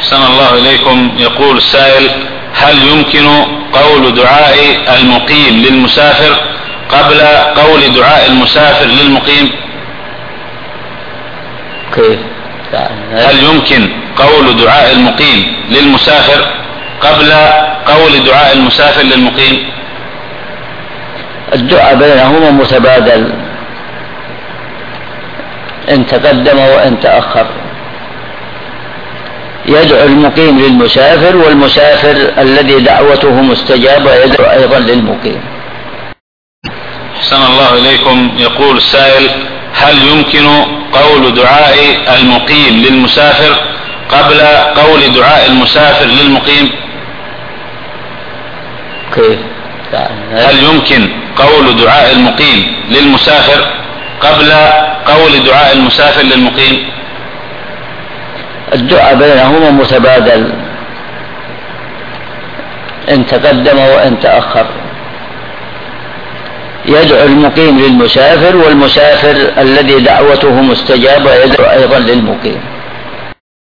أحسن الله إليكم. يقول السائل: هل يمكن قول دعاء المقيم للمسافر قبل قول دعاء المسافر للمقيم؟ كيف؟ هل يمكن قول دعاء المقيم للمسافر قبل قول دعاء المسافر للمقيم؟ الدعاء بينهما متبادل، إن تقدم وإن تأخر. يدعو المقيم للمسافر، والمسافر الذي دعوته مستجابة يدعو أيضا للمقيم. أحسن الله إليكم. يقول السائل: هل يمكن قول دعاء المقيم للمسافر قبل قول دعاء المسافر للمقيم؟ كيف؟ هل يمكن قول دعاء المقيم للمسافر قبل قول دعاء المسافر للمقيم؟ الدعاء بينهما متبادل، إن تقدم وإن تأخر. يدعو المقيم للمسافر، والمسافر الذي دعوته مستجابة يدعو أيضا للمقيم.